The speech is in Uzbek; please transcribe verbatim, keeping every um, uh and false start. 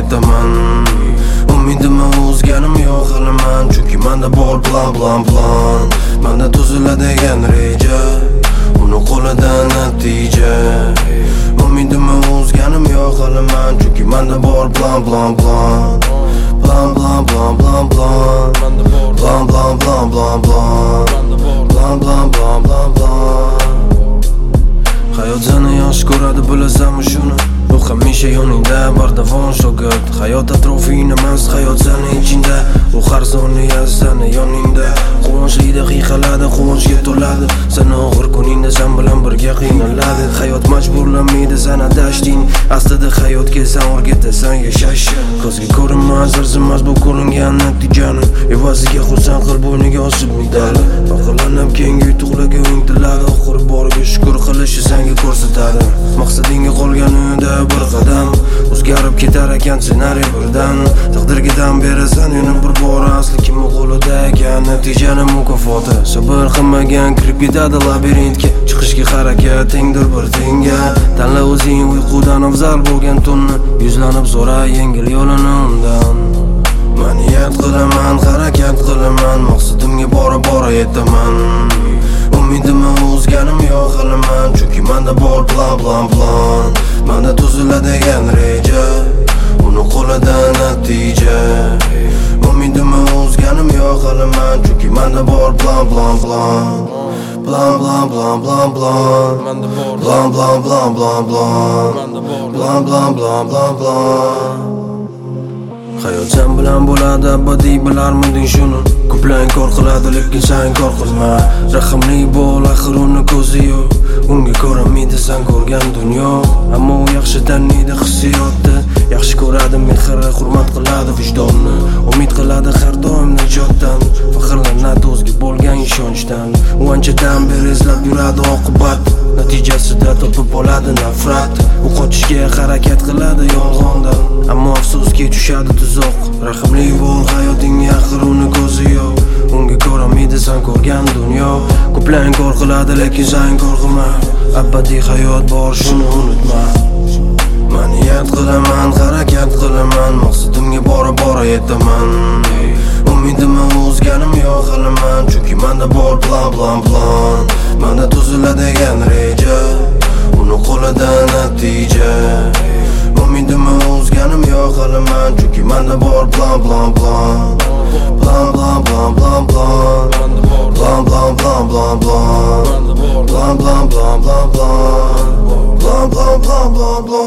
aytaman. Umidimni uzganim yo'q haliman, chunki menda bor plan plan plan. Menda tuziladigan reja, uni qo'lidan natija. Umidimni uzganim yo'q haliman, chunki menda bor plan plan plan. Plan plan plan plan plan. Plan plan plan plan plan. Plan plan plan plan plan. Hayot seni yaxshi ko'radi, bilasanmi shuni? Bu hamisha yoningda bardavom shogird. Hayot atrofingda emas, hayot seni ichingda. U har soniya seni yoningda. Quvonchli daqiqalarda quvonchga to'ladi. Seni og'ir kuningda sen bilan birga qiynaladi. Hayot majburlamaydi sen adashding. Aslida hayotga sen o'rgatasan yashashni. Ko'zga ko'rinmas arzimas bu ko'ringan natijani. Evaziga xursand qil, bo'yniga osib medali. Faxrlanib keyingi yutuqlarga intiladi. Oxiri boriga shukur qilishi senga ko'rsatadi. Maqsadingga qolganida bir qadam, o'zgarib ketar ekan ssenariy birdan. Taqdirga tan berasan yana bir bora, asli kim qo'lida ekan natijani mukofoti. Sabr qilmagan kirib ketadi labirintga. Chiqishga harakatingdir bir tenga. Tanla o'zing uyqudan afzal bo'lgan tunni. Yuzlanib so'ra yengil yo'lini undan. Men niyat qilaman, harakat qilaman, maqsadimga bora bora yetaman. Umidimni uzganim yo'q haliman, chunki menda bor plan plan plan. Menda tuziladigan reja, uni qo'lidan natija. Umidimni uzganim yo'q haliman, chunki menda bor plan plan plan. Plan plan plan plan plan. Plan plan plan plan plan. Plan plan plan plan plan. Hayot sen bilan bo'ladi, abadiy bilarmiding shuni? Ko'plar inkor qiladi, lekin sen inkor qilma. Rahimli bo'l, axir uni ko'zi yo'q. Unga ko'ramaydi sen ko'rgan dunyo. Ammo u yaxshi taniydi hissiyotni. Yaxshi ko'radi mehr, hurmat qiladi vijdonni. Umid qiladi har doim najotdan. Faxrlanadi o'ziga bo'lgan ishonchdan. U anchadan beri izlab yuradi oqibat. Natijasida topib oladi nafrat. U qochishga harakat qiladi yolg'ondan. Ammo afsuski tushadi tuzoq. Rahimli bo'l, hayotingga axir uni ko'zi yo'q. Unga ko'ramaydi sen ko'rgan dunyo. Ko'plar inkor qiladi, lekin sen inkor qilma. Abadiy hayot bor, shuni unutma. Men niyat qilaman, harakat qilaman, maqsadimga bora bora yetaman. Umidimni uzganim yo'q haliman, chunki menda bor plan plan plan. Menda tuziladigan reja, uni qo'lidan natija. Umidimni uzganim yo'q haliman, chunki menda bor plan plan plan. Plan plan plan plan plan. Plan plan plan plan plan. Plan plan plan plan plan. Plan plan plan plan plan.